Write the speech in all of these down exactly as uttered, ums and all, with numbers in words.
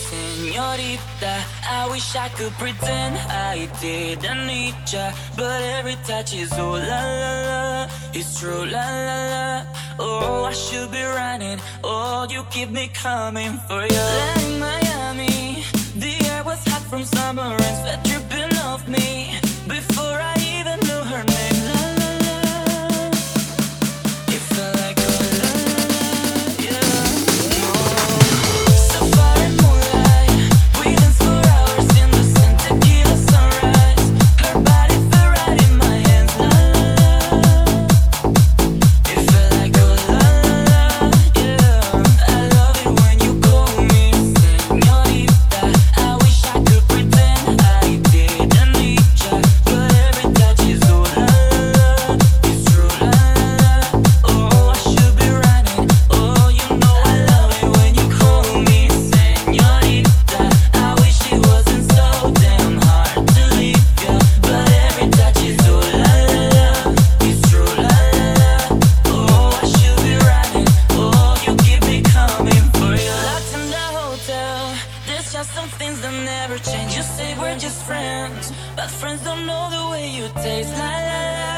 Señorita, I wish I could pretend I didn't need ya, but every touch is oh la la la, it's true la la la. Oh, I should be running, oh, you keep me coming for you. Like Miami, the air was hot from summer and sweat dripping off me before I even knew her name. La la la, it felt like oh la la la, yeah. Oh, Safari moonlight, we danced for hours in the sun, tequila sunrise. Her body felt right in my hands. La la la, it felt like oh la la la, yeah. I love it when you call me señorita. I wish I could pretend I didn't need ya, but every touch is oh la la la, it's true la la la. Oh, I should be running, oh, you know I love it when you call me señorita. I wish it wasn't so damn hard to leave ya, but every touch is oh la la la, it's true la la la. Oh, I should be running, oh, you keep me coming for you. Locked in the hotel, there's just some things that never change. You say we're just friends, but friends don't know the way you taste. La la la,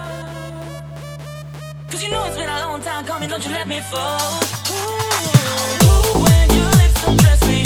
cause you know it's been a long time coming, don't you let me fall. Ooh, when your lips undress me